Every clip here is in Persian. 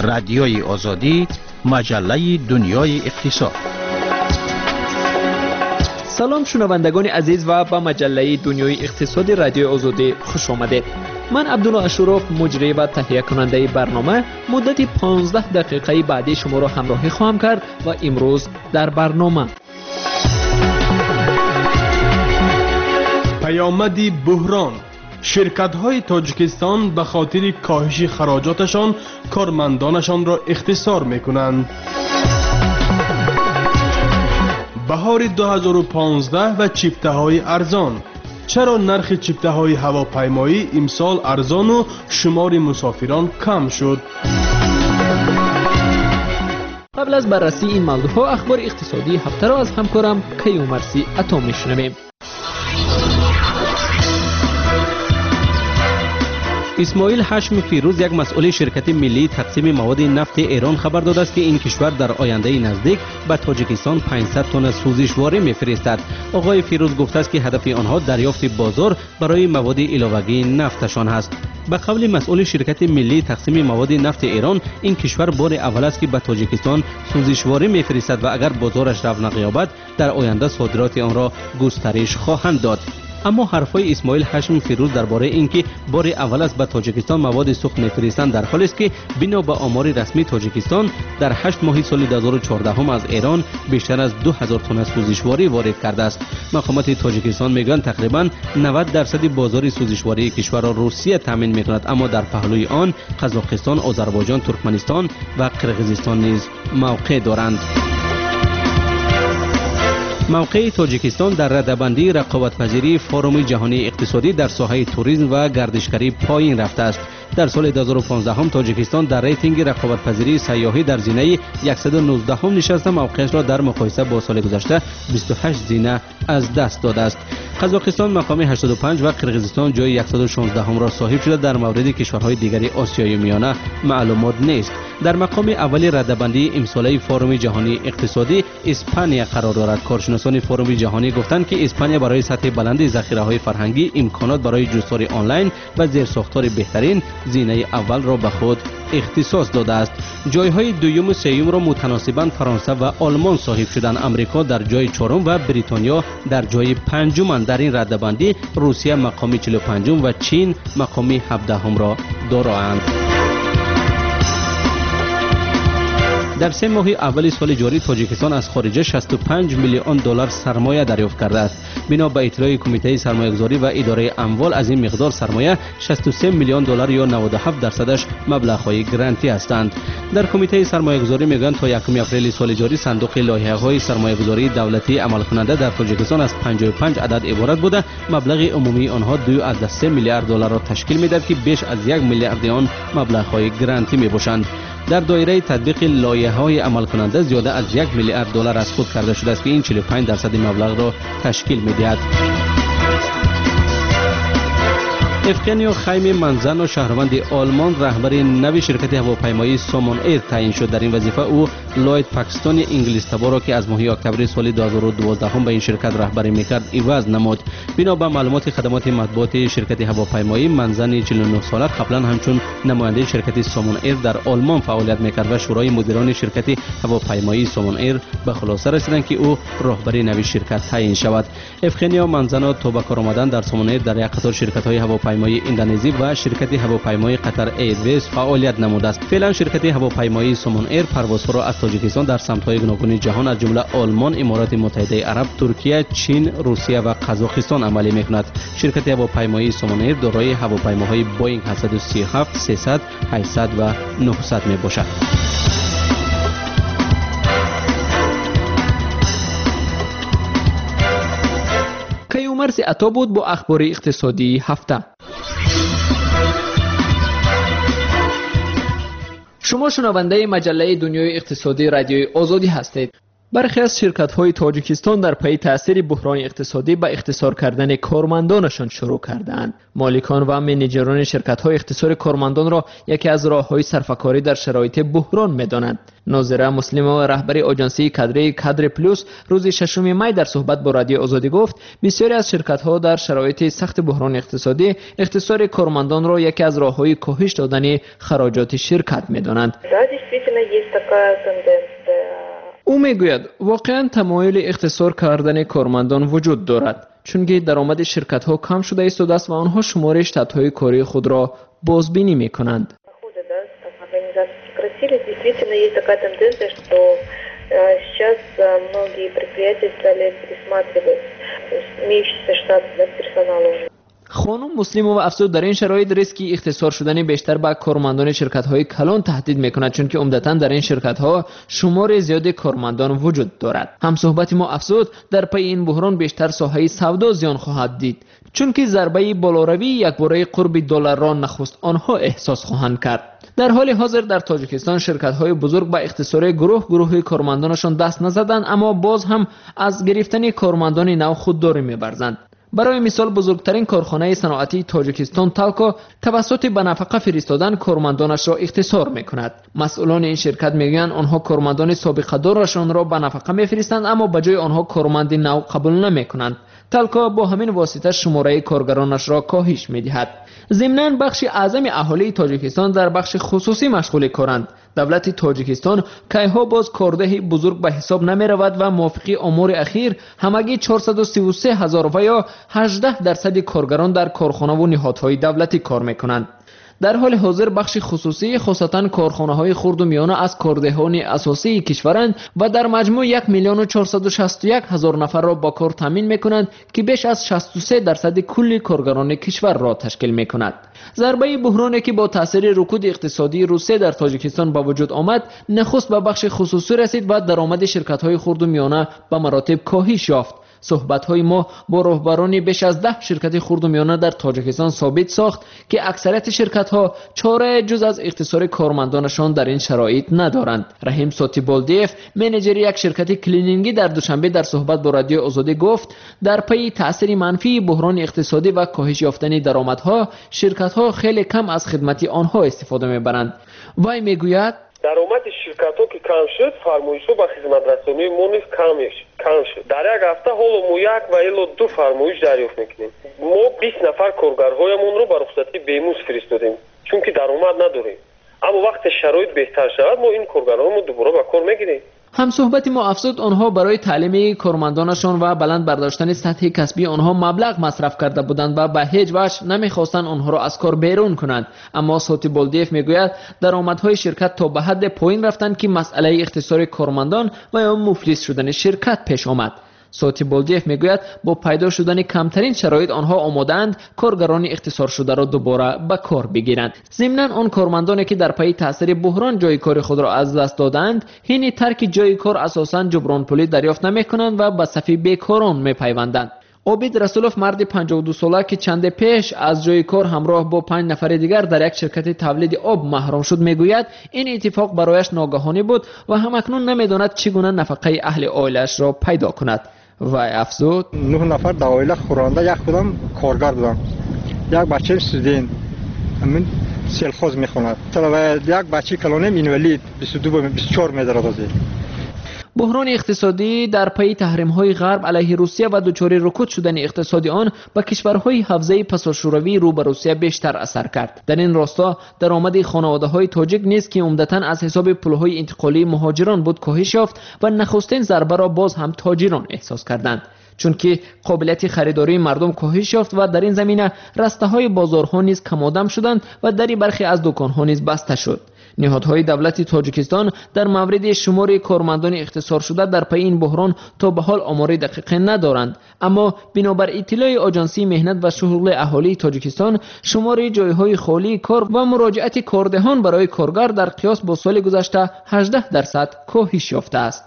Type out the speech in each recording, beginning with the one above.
رادیوی آزادی، مجله دنیای اقتصاد. سلام شنوندگان عزیز و به مجله دنیای اقتصاد رادیو آزادی خوش آمدید. من عبدالله اشرف مجری و تهیه کننده برنامه مدت 15 دقیقه بعدی شما را همراهی خواهم کرد و امروز در برنامه پیامد بحران، شرکت‌های تاجیکستان به خاطر کاهش خراجاتشان کارمندانشان را اختصار می‌کنند. بهار 2015 و چیفته‌های ارزان. چرا نرخ چیفته‌های هواپیمایی امسال ارزان و شمار مسافران کم شد؟ قبل از بررسی این موضوعها اخبار اقتصادی هفته را از همکارم کیومرثی عطا میشنویم. اسماعیل هاشمی فیروز، یک مسئول شرکت ملی تقسیم مواد نفت ایران، خبر داده است که این کشور در آینده نزدیک به تاجیکستان 500 تن سوزشواری می‌فرستد. آقای فیروز گفته است که هدف آنها دریافت بازار برای مواد علاوه‌ای نفتشان است. به قول مسئول شرکت ملی تقسیم مواد نفت ایران، این کشور بار اول است که به تاجیکستان سوزشواری می‌فرستد و اگر بازارش رونق یابد در آینده صادرات آن را گسترش خواهند داد. اما حرفای اسماعیل هاشمی فیروز درباره اینکه بار اول است به تاجیکستان مواد سوخت می‌فرستند در حالی است که بنا به آمار رسمی تاجیکستان در 8 ماه سال 2014 از ایران بیشتر از 2000 تن سوزشواری وارد کرده است. مقامات تاجیکستان میگویند تقریباً 90% بازار سوزشواری کشور را روسیه تامین می‌کند، اما در پهلوی آن قزاقستان، آذربایجان، ترکمنستان و قرقیزستان نیز موقع دارند. موقع تاجیکستان در رده‌بندی رقابت‌پذیری فورم جهانی اقتصادی در ساحه توریسم و گردشگری پایین رفته است. در سال 2015 تاجیکستان در ریتینگ رقابت‌پذیری سیاحی در زینه 119 نشست موقعش را در مقایسه با سال گذشته 28 زینه از دست داده است. قزاقستان مقام 85 و قرقیزستان جای 116 را صاحب شده. در مورد کشورهای دیگری آسیای میانه معلومات نیست. در مقام اول رده‌بندی امساله فورم جهانی اقتصادی اسپانیا قرار دارد. کارشناسان فورم جهانی گفتند که اسپانیا برای سطح بلند ذخیره‌های فرهنگی، امکانات برای جستجوی آنلاین و زیرساختار بهترین زینه اول را به خود اختصاص داده است. جایهای دوم و سوم را متناسباً فرانسه و آلمان صاحب شدند. امریکا در جای چهارم و بریتانیا در جای پنجم. در این رده‌بندی روسیه مقام 45 و چین مقام 17 را دارند. در 3 ماه اول سال جاری تاجیکستان از خارجه 65 میلیون دلار سرمایه دریافت کرده است. بنا به اطلاع کمیته سرمایه‌گذاری و اداره اموال، از این مقدار سرمایه 63 میلیون دلار یا 97% مبلغ‌های گرانتی هستند. در کمیته سرمایه‌گذاری میگویند تا 1 اپریل سال جاری صندوق لایحه‌های سرمایه‌گذاری دولتی عمل کننده در تاجیکستان از 55 عدد عبارت بوده. مبلغ عمومی آنها 2.3 میلیارد دلار را تشکیل می‌دهد که بیش از 1 میلیارد آن مبلغ‌های گرانتی میباشند. در دایره تطبیق لایحه‌های عمل کننده زیاده از 1 میلیارد دلار از خود کرده شده است که این 45% مبلغ را تشکیل می‌دهد. افغانیو خیمی منزن، شهروند آلمان، رهبر نوی شرکت هواپیمایی سومون ایر تعیین شد. در این وظیفه او لوید پاکستانی انگلیس تبار را که از ماه اکتبر سال 2012 به این شرکت رهبری میکرد عوض نمود. بنا به معلومات خدمات مطبوعاتی شرکت هواپیمایی، منزن 49 ساله قبلا همچون نماینده شرکت سومون ایر در آلمان فعالیت میکرد و شورای مدیران شرکت هواپیمایی سومون ایر به خلاصه رسیدند که او رهبر نوی شرکت تعیین شود. افغانیو منزن تا به کار آمدن در سومون ایر در یک قطار شرکت‌های هواپیمایی اندونزی و شرکت هواپیمایی قطر ایرویز فعالیت نموده است. فعلا شرکت هواپیمایی سومون ایر پروازها را از تاجیکستان در سمت‌های گوناگون جهان از جمله آلمان، امارات متحده عرب، ترکیه، چین، روسیه و قزاقستان عمل می‌کند. شرکت هواپیمایی سومون ایر دارای هواپیماهای بوئینگ 737، 300، 800 و 900 میباشد. کیومرثی عطا بود با اخبار اقتصادی هفته. شما شنونده مجله دنیای اقتصادی رادیوی آزادی هستید. برخی از شرکت‌های تاجیکستان در پی تأثیر بحران اقتصادی به اختصار کردن کارمندانشان شروع کردند. مالکان و منیجران شرکت‌های اختصار کارمندان را یکی از راه‌های صرفه‌کاری در شرایط بحران می‌دانند. ناظره مسلمه و رهبر آژانسی کادر پلوس روز 6 می در صحبت با رادیو آزادی گفت بسیاری از شرکت‌ها در شرایط سخت بحران اقتصادی اختصار کارمندان را یکی از راه‌های کاهش دادن خراجات شرکت می‌دانند. او میگوید واقعا تمایل اختصار کردن کارمندان وجود دارد چون که درآمد شرکت‌ها کم شده است و آنها شمار شتات‌های کاری خود را بازبینی می‌کنند. خانم مسلمووا افزود در این شرایط ریسکی اختصار شدن بیشتر به کارمندان شرکت‌های کلان تهدید می‌کند چون که عمدتاً در این شرکت‌ها شمار زیاد کارمندان وجود دارد. همصحبت ما افزود در پی این بحران بیشتر ساحه سودا زیان خواهد دید چون که ضربه بالاروی یکباره قرب دلار را نخست آنها احساس خواهند کرد. در حال حاضر در تاجیکستان شرکت‌های بزرگ به اختصار گروه کارمندانشان دست نزدند اما باز هم از گرفتن کارمندان نو خودداری می‌ورزند. برای مثال بزرگترین کارخانه صنعتی تاجیکستان تالکو توسط به نفقه فرستادن کارمندانش را اختصار می‌کند. مسئولان این شرکت میگویند آنها کارمندان سابقه دارشان را به نفقه می‌فرستند اما به جای آنها کارمند نو قبول نمی‌کنند. تالکو با همین واسطه شماره کارگرانش را کاهش می‌دهد. ضمناً بخش اعظم اهالی تاجیکستان در بخش خصوصی مشغول کارند. دولت تاجیکستان کایها باز کارده بزرگ به حساب نمی رود و موافقی آمار اخیر همگی 433,000 و یا 18% کارگران در کارخانه و نهادهای دولتی کار میکنند. در حال حاضر بخش خصوصی خصوصا کارخانه‌های خرد و میانه از کاردهان اساسی کشورند و در مجموع 1,461,000 نفر را با کار تامین میکنند که بیش از 63% کل کارگران کشور را تشکیل میکند. ضربه بحرانی که با تاثیر رکود اقتصادی روسیه در تاجیکستان با وجود آمد نخست به بخش خصوصی رسید و درآمد شرکت‌های خرد و میانه به مراتب کاهش یافت. صحبت‌های ما با رهبران بیش از 10 شرکت خرد و میانه در تاجیکستان ثابت ساخت که اکثریت شرکت‌ها چاره جز از اختصار کارمندانشان در این شرایط ندارند. رحیم ساتیبالدیف منیجر یک شرکت کلینینگی در دوشنبه در صحبت با رادیو آزادی گفت در پی تأثیر منفی بحران اقتصادی و کاهش یافتن درآمدها شرکت‌ها خیلی کم از خدمت آنها استفاده می‌برند. وی میگوید درآمد شرکت‌ها که کم شد فرمایش‌ها به خدمت‌رسانی ما نیز کم شد. در یک هفته حالا ما 1 و الی 2 فرمایش دریافت می‌کنیم. ما 20 نفر کارگرهایمون رو به رخصتی بیموز فرستادیم چون که درآمد نداریم. اما وقتی شرایط بهتر شود ما این کارگرهامون دوباره به کار می‌گیریم. همصحبت ما افزود آنها برای تعلیم کارمندانشان و بلند برداشتن سطح کسبی آنها مبلغ مصرف کرده بودند و به هیچ وجه نمیخواستند آنها را از کار بیرون کنند. اما ساتیبالدیف میگوید درآمدهای شرکت تا به حد پایین رفتند که مسئله اختصار کارمندان و یا مفلس شدن شرکت پیش آمد. ساتیبالدیف میگوید با پیدا شدن کمترین شرایط آنها آمادند کارگران اختصار شده را دوباره به کار بگیرند. ضمناً آن کارمندانی که در پی تاثیر بحران جای کار خود را از دست دادند حین ترک جای کار اساساً جبران پولی دریافت نمی‌کنند و به صف بیکاران می‌پیوندند. عابد رسولوف مرد 52 ساله که چند پیش از جای کار همراه با 5 نفر دیگر در یک شرکت تولید آب محروم شد میگوید این اتفاق برایش ناگهانی بود و همکنون نمیداند چگونه نفقه اهل عائله‌اش را پیدا کند. و افزود 9 نفر در عائله خورنده یک کدام کارگر بودن. یک بچه استودنت همین سلخوز میخواند و یک بچه کلانیم اینولید 22-24 میدارد. بحران اقتصادی در پی تحریم‌های غرب علیه روسیه و دچار رکود شدن اقتصادی آن به کشورهای حوزه پساشوروی رو به روسیه بیشتر اثر کرد. در این راستا درآمد خانواده‌های تاجیک نیز که عمدتاً از حساب پول‌های انتقالی مهاجران بود کاهش یافت و نخستین ضربه را باز هم تاجران احساس کردند. چون که قابلیت خریداری مردم کاهش یافت و در این زمینه رسته‌های بازارها نیز کم‌آدم شدند و دری برخی از دکان‌ها نیز بسته شد. نهادهای دولتی تاجیکستان در مورد شمار کارمندان اختصار شده در پی این بحران تا به حال آمار دقیق ندارند، اما بنابر اطلاع آژانسی مهنت و شغل اهالی تاجیکستان شمار جایهای خالی کار و مراجعت کاردهان برای کارگر در قیاس با سال گذشته 18% کاهش یافته است.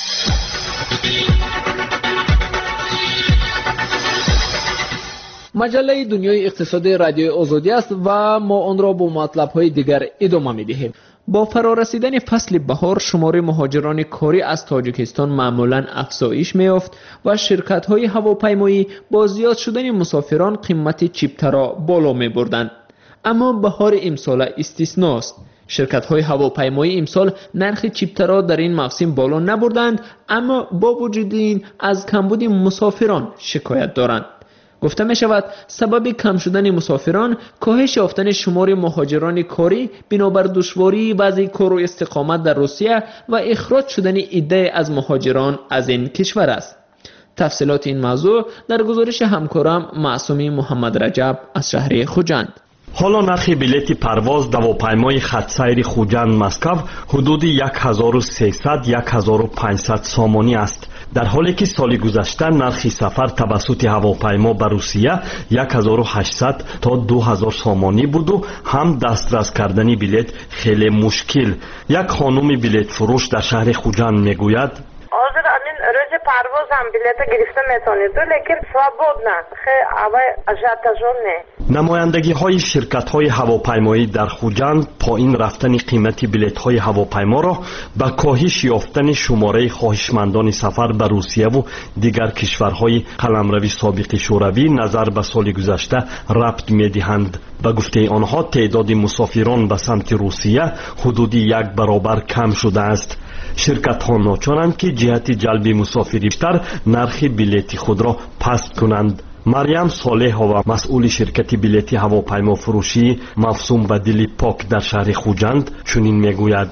مجله دنیای اقتصادی رادیو آزادی است و ما آن را با مطلب‌های دیگر ادامه می‌دهیم. با فرارسیدن فصل بهار شمار مهاجران کاری از تاجیکستان معمولاً افزایش می‌یافت و شرکت‌های هواپیمایی با زیاد شدن مسافران قیمت چیپتر را بالا می‌بردند. اما بهار امسال استثناست. شرکت‌های هواپیمایی امسال نرخ چیپتر را در این موسم بالا نبردند، اما با وجود این از کمبود مسافران شکایت دارند. گفته می شود سبب کم شدن مسافران کاهش یافتن شمار مهاجران کاری بنابر دشواری وضع کار و استقامت در روسیه و اخراج شدن عده از مهاجران از این کشور است. تفصیلات این موضوع در گزارش همکارم معصومی محمد رجب از شهر خوجند. حالا نرخ بلیت پرواز هواپیمای خط سیر خوجند مسکو حدود 1300-1500 سامانی است، در حالی که سال گذشته نرخ سفر توسط هواپیما به روسیه 1800 تا 2000 سامانی بود و هم دسترس کردن بلیت خیلی مشکل. یک خانم بلیت فروش در شهر خوجند میگوید حاضر امین روز پرواز هم بلیت گرفته میتونید لیکن свободно خیلی اول اجازه نه. نمایندگی های شرکت های هواپیمایی در خوجند پایین رفتن قیمت بلیط های هواپیما را به کاهش یافتن شماره خواهشمندان سفر به روسیه و دیگر کشورهای قلمروی سابق شوروی نظر به سال گذشته ربط می دهند. به گفته آنها تعداد مسافران به سمت روسیه حدود 1 برابر کم شده است. شرکت ها ناچارند که جهت جلب مسافرین بیشتر نرخ بلیط خود را پست کنند. مریم صالح و مسئول شرکت بلیط هواپیما فروشی مفصوم و دلی پاک در شهر خوجند چنین میگوید: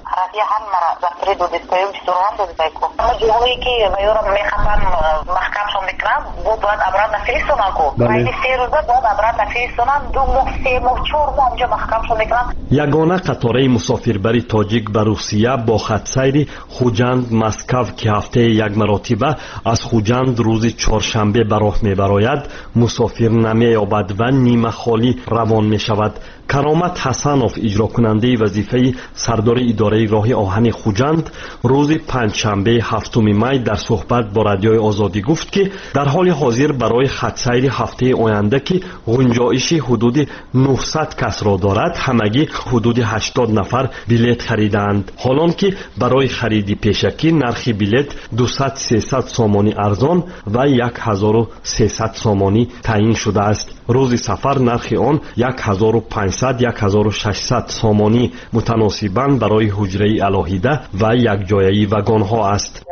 یگانه قطاره مسافربری تاجیک به روسیه با خط سیر خوجند مسکو که هفته یک مرتبه از خوجند روز چهارشنبه به راه میبراید مسافر نمی‌یابد و نیمه خالی روان می شود. کرامت حسنوف اجرا کننده وظیفه سردار اداره راه آهن خوجند روز پنجشنبه 7 می در صحبت با رادیوی آزادی گفت که در حال حاضر برای خط سیر هفته آینده که گنجایش حدود 900 کس را دارد همگی حدود 80 نفر بلیط خریدند، حالان که برای خرید پیشکی نرخ بلیط 200-300 سامانی ارزان و 1300 سامانی تعیین شده است. روز سفر نرخ آن 1500-1600 سامانی متناسباً برای حجره علاهیده و یک جایه وگان ها است.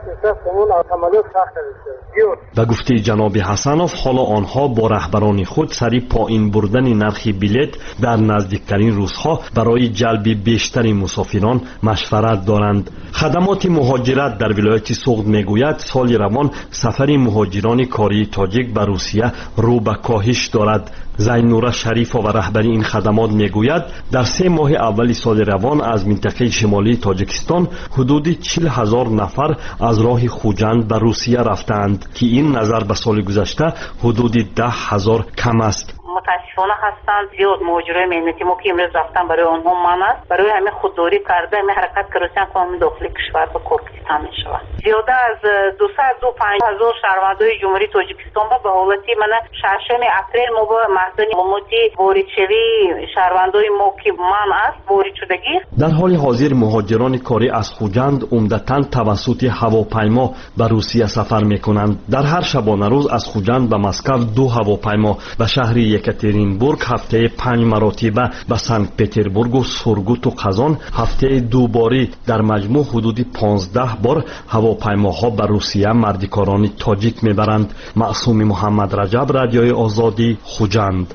و گفته جناب حسنوف حالا آنها با رهبران خود سری پایین بردن نرخ بلیط در نزدیکترین روزها برای جلب بیشتر مسافران مشورت دارند. خدمات مهاجرت در ولایت سوغد میگوید سال روان سفر مهاجران کاری تاجیک به روسیه رو به کاهش دارد. زینوره شریفا و رهبری این خدمات میگوید در 3 ماه اول سال روان از منطقه شمالی تاجیکستان حدود 40,000 نفر از راه خوجند به روسیه رفتند که این نظر به سال گذشته حدود 10,000 کم است. متاسفانه هستند زیاد مهاجرای مهنتی ما که امروز رفتن برای آنها من است برای همین خودداری کرده همین حرکت که روسیه کامل داخل کشور به کورکستان می شود. زیاده از 205,000 شهروندان جمهوری تاجیکستان به حالتی من 6 اپریل ما با محضن ماموتی واردشوی شهروندان ما که من است وارد شدگی. در حال حاضر مهاجران کاری از خوجند عمدتاً توسط هواپیما به روسیه سفر میکنند. در هر شبانه روز از خوجند به مسکو 2 هواپیما به شهر یکاترینبورگ هفته 5 مرتبه به سنت پتربورگ و سورگوت و قزان هفته 2 باری در مجموع حدود 15 بار هواپیماها به روسیه مردکاران تاجیک میبرند. معصومی محمد رجب، رادیوی آزادی، خوجند.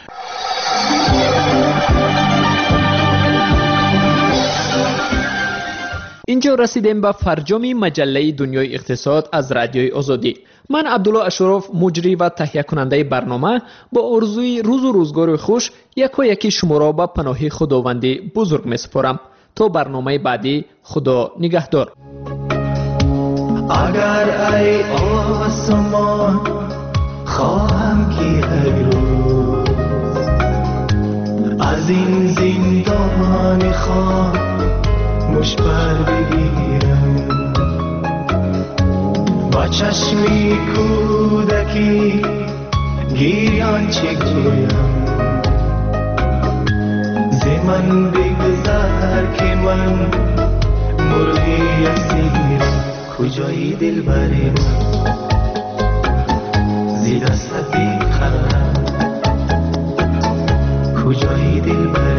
اینجا رسیدیم به فرجام مجله دنیای اقتصاد از رادیوی آزادی. من عبدالله اشرف مجری و تهیه کننده برنامه با آرزوی روز و روزگار خوش یکی شما را به پناه خداوند بزرگ می سپارم. تا برنامه بعدی خدا نگهدار. اگر ای آسمان خواهم که ای روز از این زندان خاموش بر بگیرم با چشمی کودکی گیران چه گویم ز من بگذر که من مرغی اسیر کجایی دلبر من زی دست بی قرارم کجایی دلبر